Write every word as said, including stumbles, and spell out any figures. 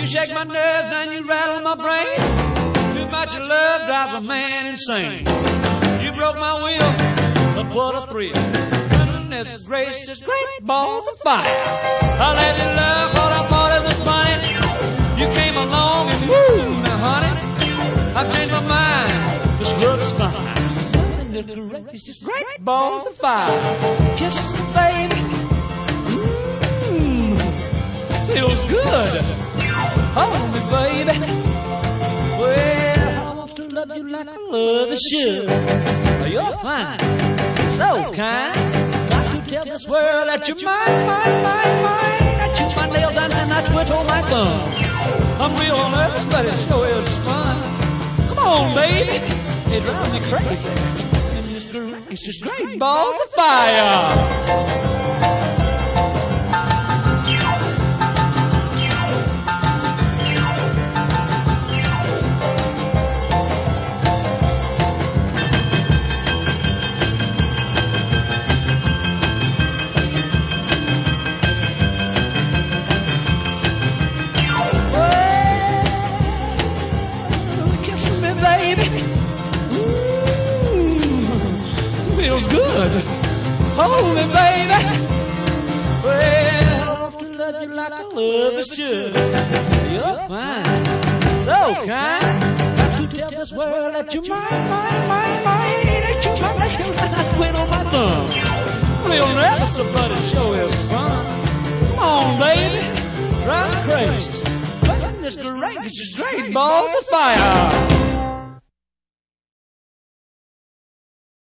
shake my nerves and you rattle my brain. Too much of love drives a man insane. You broke my will, but what a thrill. Goodness gracious, great balls of fire. I let you love what I thought it was funny. You came along and woo, now honey, I've changed my mind. This love is fine. Goodness gracious, great balls of fire. Kisses, baby. Mmm, feels good. Hold me, baby. Well, I want to love you like I love a should. You're fine, so kind. Got to tell this world that you're mine, mine, mine, mine. I chew my nails down and I twiddle my thumb. I'm real nervous, but it sure is fun. Come on, baby. It drives me crazy. It's just great balls of fire. Good. Hold me, baby. Well, I want to love you like I love is should. You're fine, so kind. Got to tell this world that you're mine, mine, mine, mine. Ain't you my nails and I twin on my thumb. Real nervous, but it sure is fun. Come on, baby. Drive me crazy. Goodness gracious, great balls of fire.